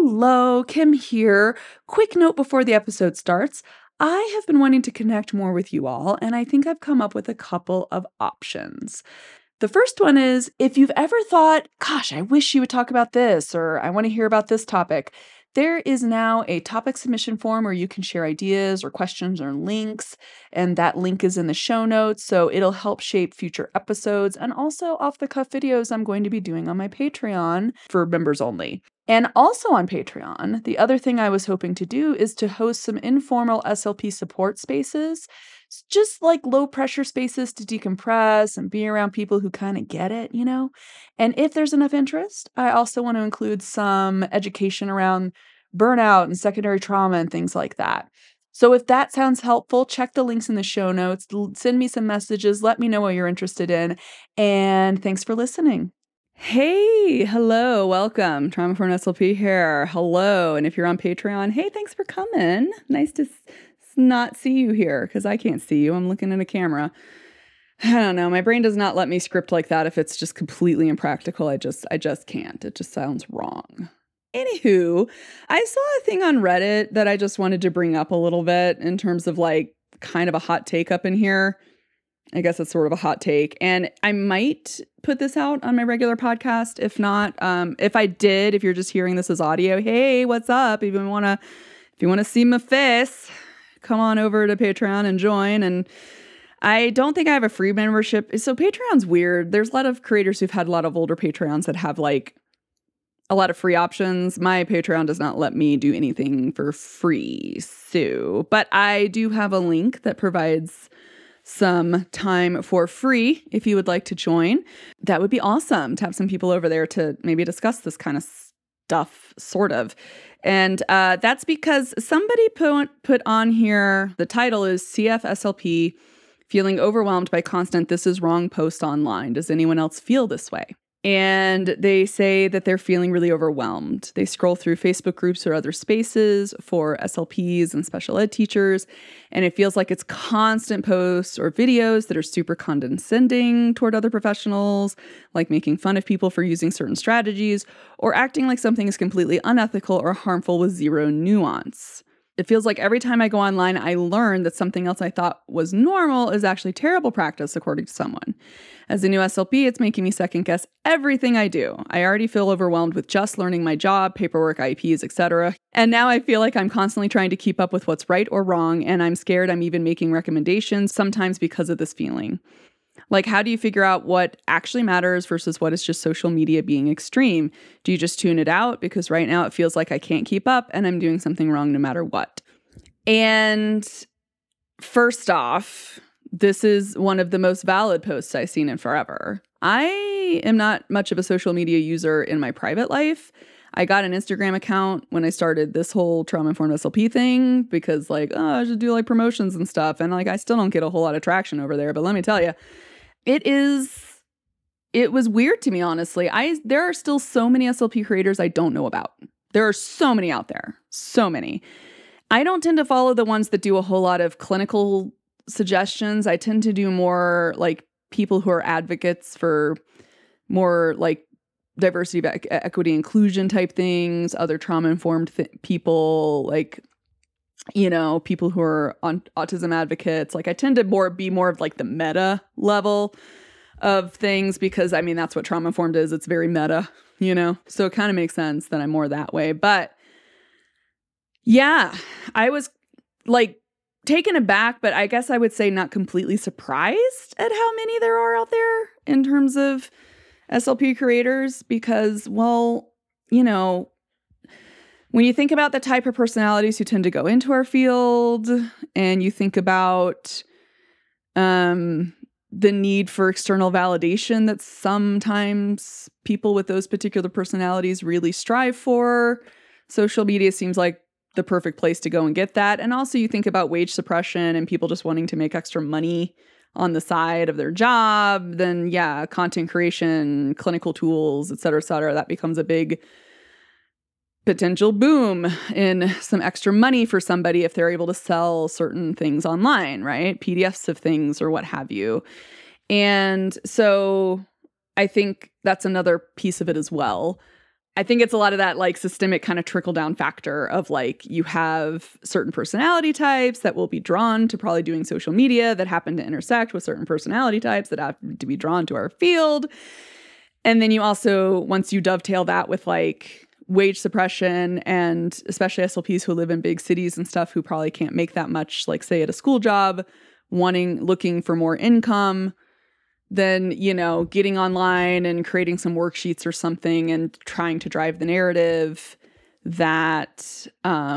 Hello, Kim here. Quick note before the episode starts. I have been wanting to connect more with you all, and I think I've come up with a couple of options. The first one is if you've ever thought, gosh, I wish you would talk about this, or I want to hear about this topic, there is now a topic submission form where you can share ideas or questions or links, and that link is in the show notes, so it'll help shape future episodes and also off the cuff videos I'm going to be doing on my Patreon for members only. And also on Patreon, the other thing I was hoping to do is to host some informal SLP support spaces, just like low pressure spaces to decompress and be around people who kind of get it, And if there's enough interest, I also want to include some education around burnout and secondary trauma and things like that. So if that sounds helpful, check the links in the show notes, send me some messages, let me know what you're interested in, and thanks for listening. Hey, hello, welcome. Trauma-Informed SLP here. Hello. And if you're on Patreon, hey, thanks for coming. Nice to not see you here because I can't see you. I'm looking at a camera. I don't know. My brain does not let me script like that if it's just completely impractical. I just can't. It just sounds wrong. Anywho, I saw a thing on Reddit that I just wanted to bring up a little bit in terms of like kind of a hot take up in here. I guess it's sort of a hot take. And I might put this out on my regular podcast. If not, if you're just hearing this as audio, hey, what's up? If you want to see my face, come on over to Patreon and join. And I don't think I have a free membership. So Patreon's weird. There's a lot of creators who've had a lot of older Patreons that have like a lot of free options. My Patreon does not let me do anything for free. But I do have a link that provides some time for free if you would like to join. That would be awesome to have some people over there to maybe discuss this kind of stuff, sort of. And that's because somebody put on here, the title is CFSLP, feeling overwhelmed by constant "this is wrong" posts online. Does anyone else feel this way? And they say that they're feeling really overwhelmed. They scroll through Facebook groups or other spaces for SLPs and special ed teachers, and it feels like it's constant posts or videos that are super condescending toward other professionals, like making fun of people for using certain strategies, or acting like something is completely unethical or harmful with zero nuance. It feels like every time I go online, I learn that something else I thought was normal is actually terrible practice, according to someone. As a new SLP, it's making me second guess everything I do. I already feel overwhelmed with just learning my job, paperwork, IEPs, etc. And now I feel like I'm constantly trying to keep up with what's right or wrong, and I'm scared I'm even making recommendations, sometimes because of this feeling. Like, how do you figure out what actually matters versus what is just social media being extreme? Do you just tune it out? Because right now it feels like I can't keep up and I'm doing something wrong no matter what. And first off, this is one of the most valid posts I've seen in forever. I am not much of a social media user in my private life. I got an Instagram account when I started this whole Trauma-Informed SLP thing because I should do like promotions and stuff. And I still don't get a whole lot of traction over there. But let me tell you, it was weird to me, honestly. There are still so many SLP creators I don't know about. There are so many out there. So many. I don't tend to follow the ones that do a whole lot of clinical suggestions. I tend to do more like people who are advocates for more like diversity, equity, inclusion type things, other trauma-informed people, people who are on autism advocates. I tend to be more of like the meta level of things because that's what trauma-informed is. It's very meta, so it kind of makes sense that I'm more that way. But yeah, I was taken aback, but I guess I would say not completely surprised at how many there are out there in terms of SLP creators because, when you think about the type of personalities who tend to go into our field and you think about the need for external validation that sometimes people with those particular personalities really strive for, social media seems like the perfect place to go and get that. And also you think about wage suppression and people just wanting to make extra money on the side of their job, then yeah, content creation, clinical tools, et cetera, that becomes a big potential boom in some extra money for somebody if they're able to sell certain things online, right? PDFs of things or what have you. And so I think that's another piece of it as well. I think it's a lot of that like systemic kind of trickle down factor of like you have certain personality types that will be drawn to probably doing social media that happen to intersect with certain personality types that have to be drawn to our field. And then you also, once you dovetail that with like wage suppression and especially SLPs who live in big cities and stuff who probably can't make that much, like say at a school job, looking for more income, then, you know, getting online and creating some worksheets or something and trying to drive the narrative that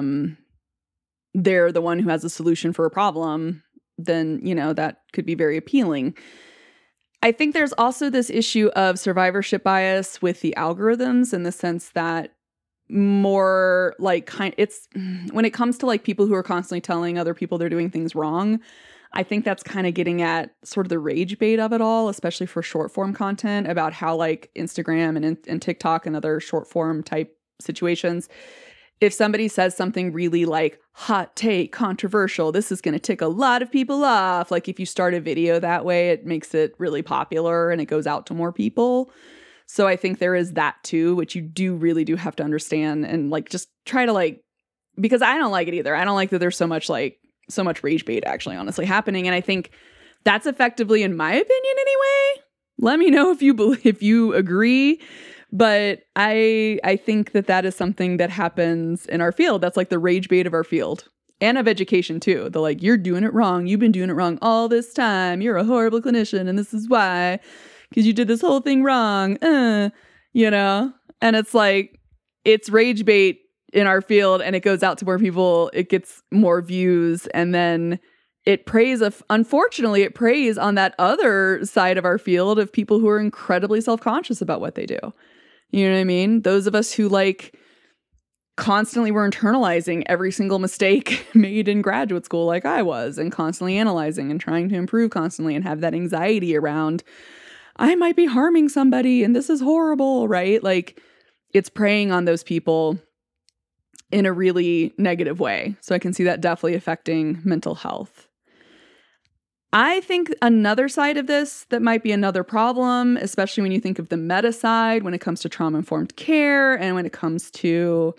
they're the one who has a solution for a problem, then, you know, that could be very appealing. I think there's also this issue of survivorship bias with the algorithms in the sense that more like it's when it comes to like people who are constantly telling other people they're doing things wrong, I think that's kind of getting at sort of the rage bait of it all, especially for short form content about how like Instagram and TikTok and other short form type situations. If somebody says something really like hot take, controversial, this is going to tick a lot of people off. Like if you start a video that way, it makes it really popular and it goes out to more people. So I think there is that too, which you really do have to understand and like just try to like, because I don't like it either. I don't like that there's so much rage bait actually honestly happening. And I think that's effectively, in my opinion anyway, let me know if you agree. But I think that is something that happens in our field. That's like the rage bait of our field and of education too. The like, you're doing it wrong. You've been doing it wrong all this time. You're a horrible clinician and this is why, because you did this whole thing wrong. You know? And it's like, it's rage bait in our field and it goes out to more people. It gets more views. And then unfortunately, it preys on that other side of our field of people who are incredibly self-conscious about what they do. You know what I mean? Those of us who like constantly were internalizing every single mistake made in graduate school like I was and constantly analyzing and trying to improve constantly and have that anxiety around, I might be harming somebody and this is horrible, right? Like it's preying on those people in a really negative way. So I can see that definitely affecting mental health. I think another side of this that might be another problem, especially when you think of the meta side, when it comes to trauma-informed care and when it comes to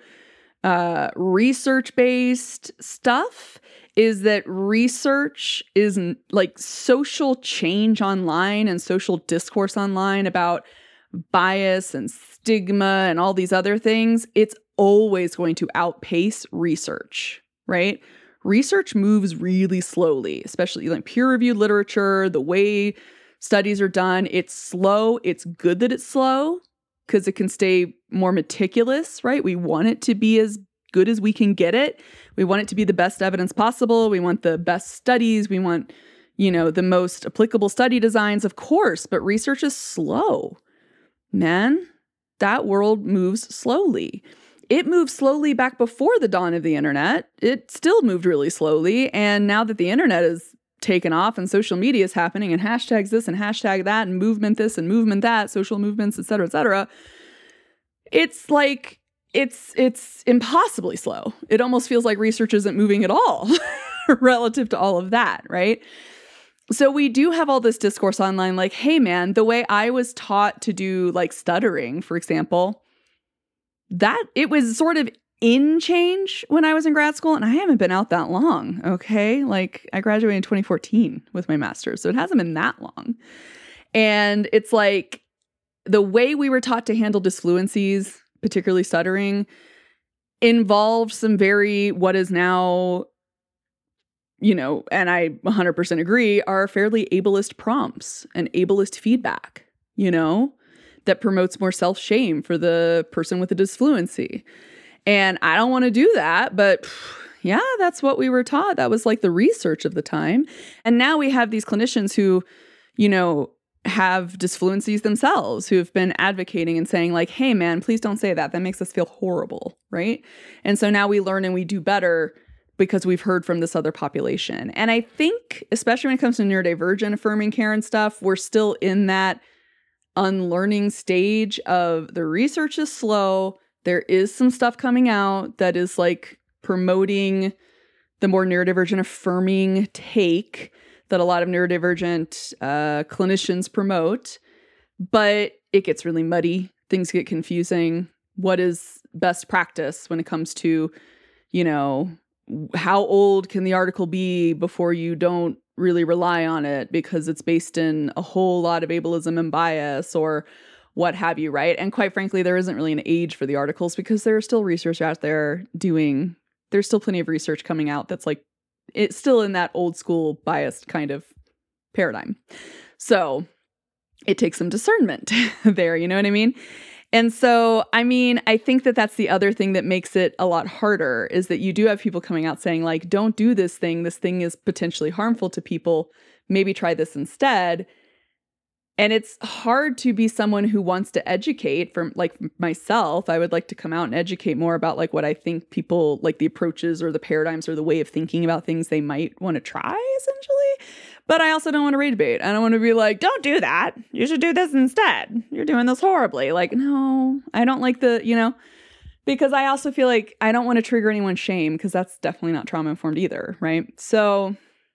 research-based stuff, is that research is like social change online and social discourse online about bias and stigma and all these other things. It's always going to outpace research, right? Research moves really slowly, especially like peer-reviewed literature, the way studies are done. It's slow. It's good that it's slow because it can stay more meticulous, right? We want it to be as good as we can get it. We want it to be the best evidence possible. We want the best studies. We want, you know, the most applicable study designs, of course, but research is slow. Man, that world moves slowly. It moved slowly back before the dawn of the internet. It still moved really slowly. And now that the internet is taken off and social media is happening and hashtags this and hashtag that and movement this and movement that, social movements, et cetera, it's like, it's impossibly slow. It almost feels like research isn't moving at all relative to all of that, right? So we do have all this discourse online like, hey man, the way I was taught to do like stuttering, for example, that it was sort of in change when I was in grad school, and I haven't been out that long, okay? Like, I graduated in 2014 with my master's, so it hasn't been that long. And it's like, the way we were taught to handle disfluencies, particularly stuttering, involved some very, what is now, you know, and I 100% agree, are fairly ableist prompts and ableist feedback, you know? That promotes more self-shame for the person with a disfluency. And I don't want to do that, but yeah, that's what we were taught. That was like the research of the time. And now we have these clinicians who, you know, have disfluencies themselves, who have been advocating and saying like, hey man, please don't say that. That makes us feel horrible, right? And so now we learn and we do better because we've heard from this other population. And I think, especially when it comes to neurodivergent affirming care and stuff, we're still in that unlearning stage of the research is slow. There is some stuff coming out that is like promoting the more neurodivergent affirming take that a lot of neurodivergent clinicians promote, but it gets really muddy. Things get confusing. what is best practice when it comes to, you know, how old can the article be before you don't really rely on it because it's based in a whole lot of ableism and bias or what have you, right? And quite frankly, there isn't really an age for the articles because there's still research out there there's still plenty of research coming out that's like, it's still in that old school biased kind of paradigm. So it takes some discernment there, you know what I mean? And so, I mean, I think that that's the other thing that makes it a lot harder is that you do have people coming out saying like, don't do this thing. This thing is potentially harmful to people. Maybe try this instead. And it's hard to be someone who wants to educate. From like myself, I would like to come out and educate more about like what I think people like the approaches or the paradigms or the way of thinking about things they might want to try essentially. But I also don't want to rage bait. I don't want to be like, don't do that. You should do this instead. You're doing this horribly. Like, no, I don't like because I also feel like I don't want to trigger anyone's shame because that's definitely not trauma informed either. Right. So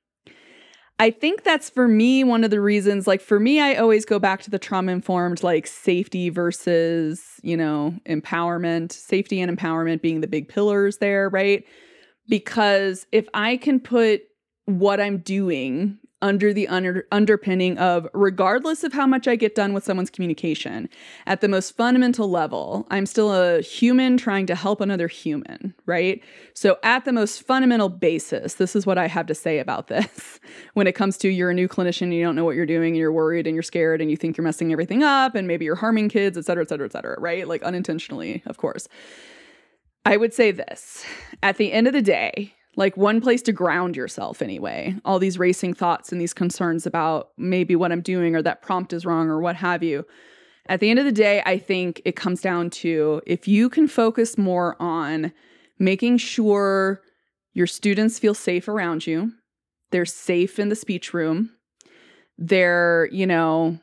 I think that's for me, one of the reasons, like for me, I always go back to the trauma-informed, like safety versus, empowerment, safety and empowerment being the big pillars there, right? Because if I can put what I'm doing under the underpinning of, regardless of how much I get done with someone's communication, at the most fundamental level, I'm still a human trying to help another human, right? So at the most fundamental basis, this is what I have to say about this. When it comes to you're a new clinician, and you don't know what you're doing, and you're worried and you're scared and you think you're messing everything up and maybe you're harming kids, et cetera, et cetera, et cetera, right? Like unintentionally, of course. I would say this, at the end of the day, like one place to ground yourself anyway, all these racing thoughts and these concerns about maybe what I'm doing or that prompt is wrong or what have you. At the end of the day, I think it comes down to if you can focus more on making sure your students feel safe around you, they're safe in the speech room, they're, and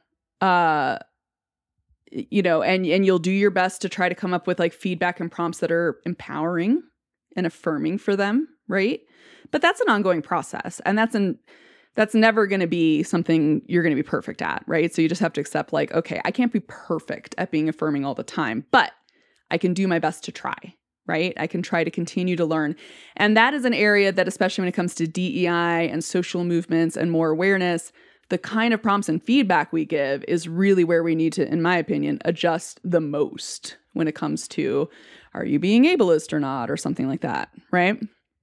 you'll do your best to try to come up with like feedback and prompts that are empowering and affirming for them. Right. But that's an ongoing process. And that's never going to be something you're going to be perfect at. Right. So you just have to accept like, okay, I can't be perfect at being affirming all the time, but I can do my best to try. Right. I can try to continue to learn. And that is an area that, especially when it comes to DEI and social movements and more awareness, the kind of prompts and feedback we give is really where we need to, in my opinion, adjust the most when it comes to, are you being ableist or not, or something like that. Right.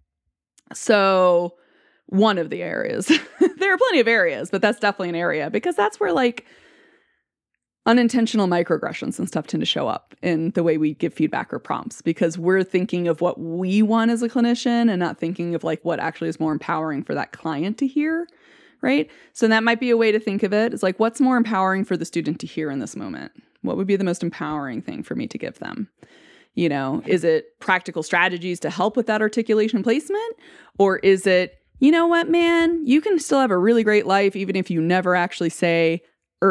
So one of the areas, there are plenty of areas, but that's definitely an area because that's where like unintentional microaggressions and stuff tend to show up in the way we give feedback or prompts because we're thinking of what we want as a clinician and not thinking of like what actually is more empowering for that client to hear. Right. So that might be a way to think of it. It's like, what's more empowering for the student to hear in this moment? What would be the most empowering thing for me to give them? Is it practical strategies to help with that articulation placement? Or is it, you know what, man, you can still have a really great life even if you never actually say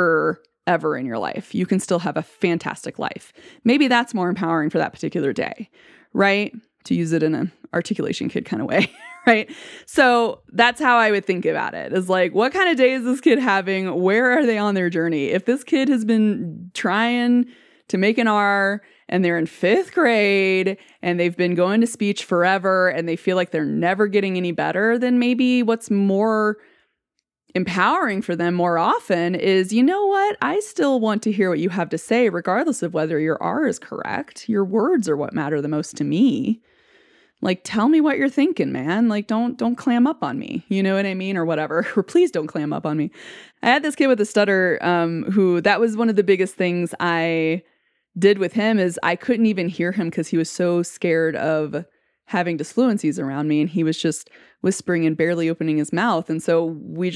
ever in your life. You can still have a fantastic life. Maybe that's more empowering for that particular day, right? To use it in an articulation kid kind of way, right? So that's how I would think about it is like, what kind of day is this kid having? Where are they on their journey? If this kid has been trying to make an R and they're in 5th grade and they've been going to speech forever and they feel like they're never getting any better, then maybe what's more empowering for them more often is, you know what? I still want to hear what you have to say, regardless of whether your R is correct. Your words are what matter the most to me. Like, tell me what you're thinking, man. Like, don't clam up on me. You know what I mean? Or whatever. Or please don't clam up on me. I had this kid with a stutter who that was one of the biggest things I did with him is I couldn't even hear him because he was so scared of having disfluencies around me. And he was just whispering and barely opening his mouth. And so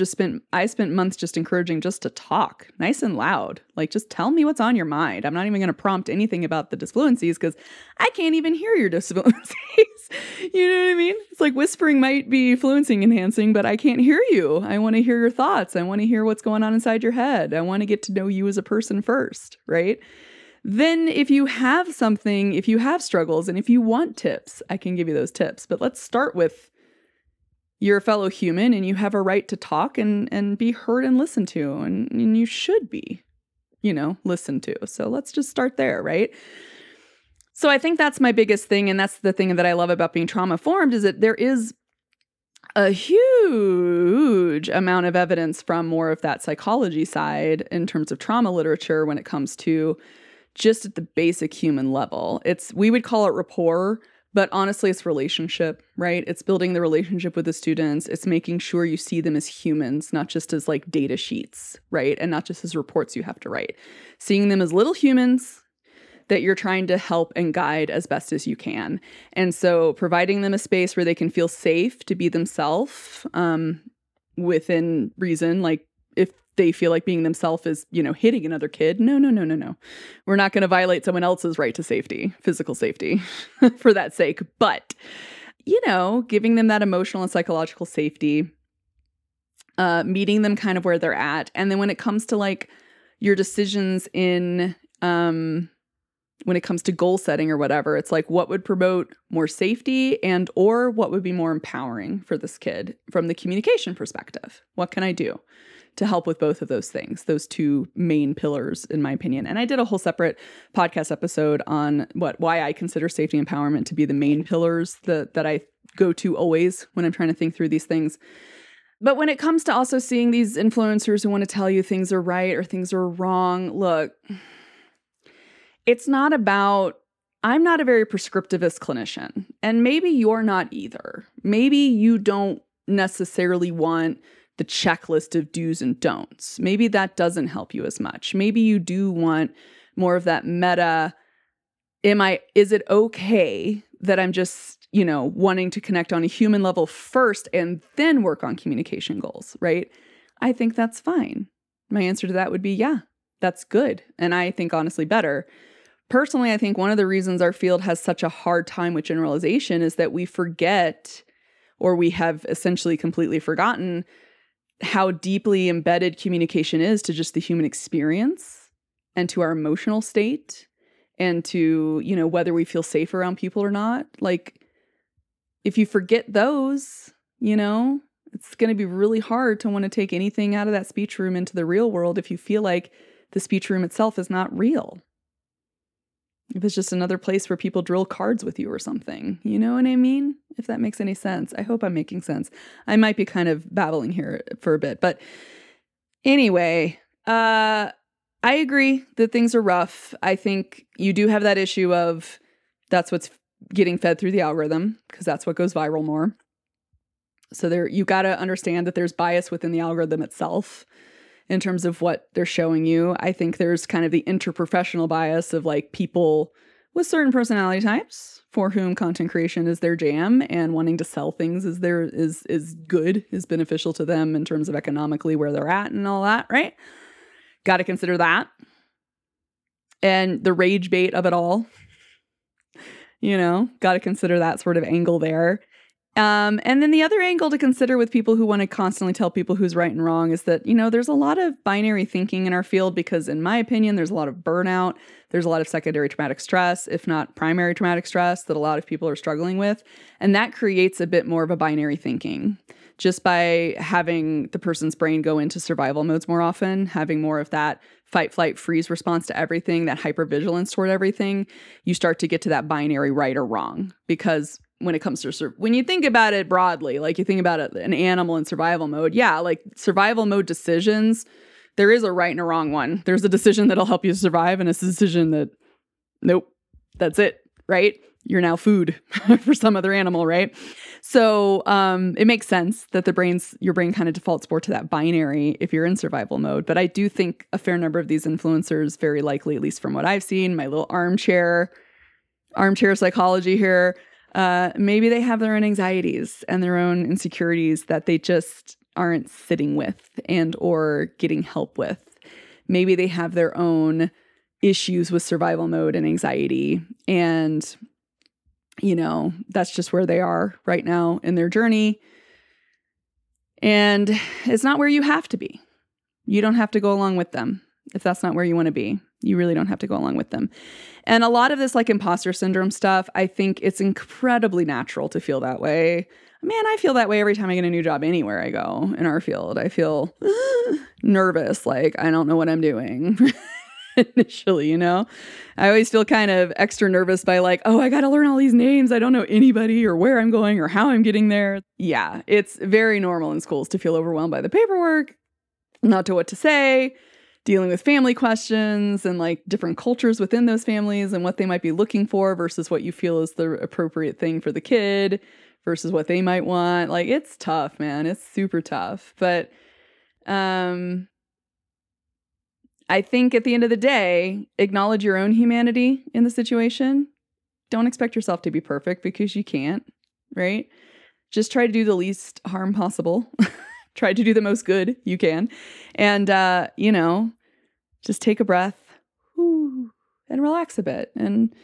I spent months just encouraging just to talk nice and loud. Like, just tell me what's on your mind. I'm not even going to prompt anything about the disfluencies because I can't even hear your disfluencies. You know what I mean? It's like whispering might be fluency enhancing, but I can't hear you. I want to hear your thoughts. I want to hear what's going on inside your head. I want to get to know you as a person first, right? Then if you have struggles and if you want tips, I can give you those tips. But let's start with you're a fellow human and you have a right to talk and be heard and listened to. And you should be, listened to. So let's just start there, right? So I think that's my biggest thing. And that's the thing that I love about being trauma-informed is that there is a huge amount of evidence from more of that psychology side in terms of trauma literature when it comes to just at the basic human level. We would call it rapport, but honestly, it's relationship, right? It's building the relationship with the students. It's making sure you see them as humans, not just as like data sheets, right? And not just as reports you have to write. Seeing them as little humans that you're trying to help and guide as best as you can. And so providing them a space where they can feel safe to be themselves within reason, like if they feel like being themselves is, hitting another kid. No. We're not going to violate someone else's right to safety, physical safety for that sake. But, giving them that emotional and psychological safety, meeting them kind of where they're at. And then when it comes to like your decisions when it comes to goal setting or whatever, it's like what would promote more safety and or what would be more empowering for this kid from the communication perspective? What can I do to help with both of those things, those two main pillars, in my opinion? And I did a whole separate podcast episode on why I consider safety and empowerment to be the main pillars that I go to always when I'm trying to think through these things. But when it comes to also seeing these influencers who want to tell you things are right or things are wrong, look, it's not about, I'm not a very prescriptivist clinician, and maybe you're not either. Maybe you don't necessarily want the checklist of do's and don'ts. Maybe that doesn't help you as much. Maybe you do want more of that meta, is it okay that I'm just, wanting to connect on a human level first and then work on communication goals, right? I think that's fine. My answer to that would be, yeah, that's good. And I think honestly better. Personally, I think one of the reasons our field has such a hard time with generalization is that we forget, or we have essentially completely forgotten, how deeply embedded communication is to just the human experience and to our emotional state and to, whether we feel safe around people or not. Like, if you forget those, it's going to be really hard to want to take anything out of that speech room into the real world if you feel like the speech room itself is not real. If it's just another place where people drill cards with you or something, you know what I mean? If that makes any sense. I hope I'm making sense. I might be kind of babbling here for a bit, but anyway, I agree that things are rough. I think you do have that issue of that's what's getting fed through the algorithm because that's what goes viral more. So you got to understand that there's bias within the algorithm itself in terms of what they're showing you. I think there's kind of the interprofessional bias of like people with certain personality types for whom content creation is their jam and wanting to sell things is good, is beneficial to them in terms of economically where they're at and all that, right? Got to consider that. And the rage bait of it all, got to consider that sort of angle there. And then the other angle to consider with people who want to constantly tell people who's right and wrong is that, there's a lot of binary thinking in our field because, in my opinion, there's a lot of burnout. There's a lot of secondary traumatic stress, if not primary traumatic stress, that a lot of people are struggling with. And that creates a bit more of a binary thinking. Just by having the person's brain go into survival modes more often, having more of that fight, flight, freeze response to everything, that hypervigilance toward everything, you start to get to that binary right or wrong. Because when it comes to, when you think about it broadly, like you think about an animal in survival mode, yeah, like survival mode decisions, there is a right and a wrong one. There's a decision that'll help you survive and a decision that, nope, that's it, right? You're now food for some other animal, right? So it makes sense that your brain kind of defaults more to that binary if you're in survival mode. But I do think a fair number of these influencers, very likely, at least from what I've seen, my little armchair psychology here, maybe they have their own anxieties and their own insecurities that they just aren't sitting with and or getting help with. Maybe they have their own issues with survival mode and anxiety, and that's just where they are right now in their journey. And it's not where you have to be. You don't have to go along with them. If that's not where you want to be, you really don't have to go along with them. And a lot of this like imposter syndrome stuff, I think it's incredibly natural to feel that way. Man, I feel that way every time I get a new job anywhere I go in our field. I feel nervous, like I don't know what I'm doing. initially, you know? I always feel kind of extra nervous by like, oh, I got to learn all these names. I don't know anybody or where I'm going or how I'm getting there. Yeah, it's very normal in schools to feel overwhelmed by the paperwork, not to what to say, dealing with family questions and like different cultures within those families and what they might be looking for versus what you feel is the appropriate thing for the kid versus what they might want. Like, it's tough, man. It's super tough. But I think at the end of the day, acknowledge your own humanity in the situation. Don't expect yourself to be perfect because you can't, right? Just try to do the least harm possible. Try to do the most good you can. And, just take a breath and relax a bit. And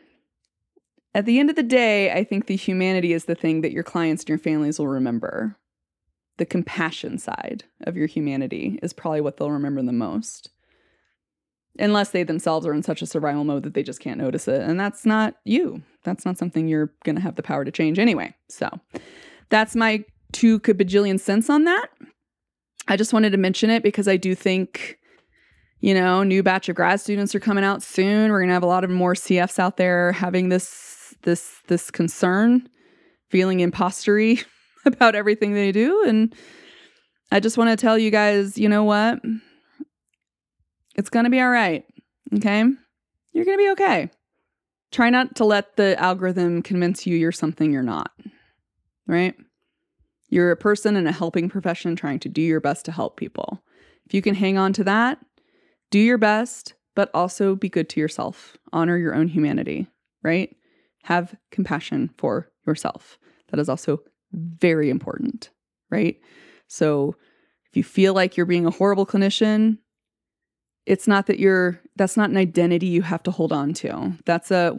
at the end of the day, I think the humanity is the thing that your clients and your families will remember. The compassion side of your humanity is probably what they'll remember the most. Unless they themselves are in such a survival mode that they just can't notice it. And that's not you. That's not something you're going to have the power to change anyway. So that's my 2 kabajillion cents on that. I just wanted to mention it because I do think, new batch of grad students are coming out soon. We're going to have a lot of more CFs out there having this concern, feeling impostery about everything they do. And I just want to tell you guys, you know what? It's going to be all right. Okay? You're going to be okay. Try not to let the algorithm convince you you're something you're not. Right? You're a person in a helping profession trying to do your best to help people. If you can hang on to that, do your best, but also be good to yourself. Honor your own humanity, right? Have compassion for yourself. That is also very important, right? So if you feel like you're being a horrible clinician, it's not that that's not an identity you have to hold on to. That's maybe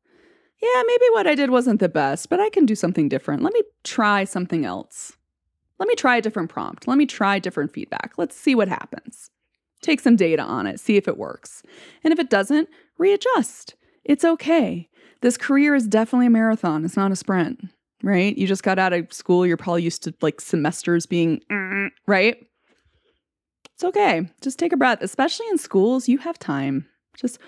what I did wasn't the best, but I can do something different. Let me try something else. Let me try a different prompt. Let me try different feedback. Let's see what happens. Take some data on it. See if it works. And if it doesn't, readjust. It's okay. This career is definitely a marathon. It's not a sprint, right? You just got out of school. You're probably used to like semesters being, right? It's okay. Just take a breath. Especially in schools, you have time. Just,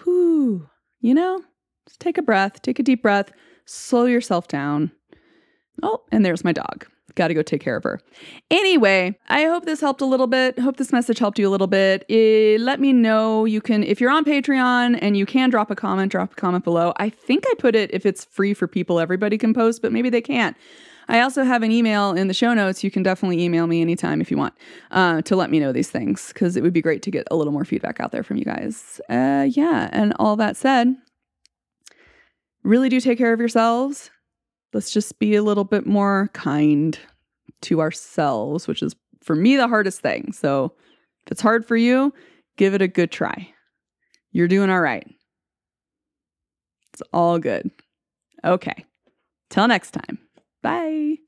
just take a breath, take a deep breath, slow yourself down. Oh, and there's my dog. Got to go take care of her. Anyway, I hope this helped a little bit. Hope this message helped you a little bit. Let me know. You can, if you're on Patreon and you can drop a comment below. I think I put it, if it's free for people, everybody can post, but maybe they can't. I also have an email in the show notes. You can definitely email me anytime if you want to let me know these things, because it would be great to get a little more feedback out there from you guys. And all that said, really do take care of yourselves. Let's just be a little bit more kind to ourselves, which is, for me, the hardest thing. So if it's hard for you, give it a good try. You're doing all right. It's all good. Okay. Till next time. Bye.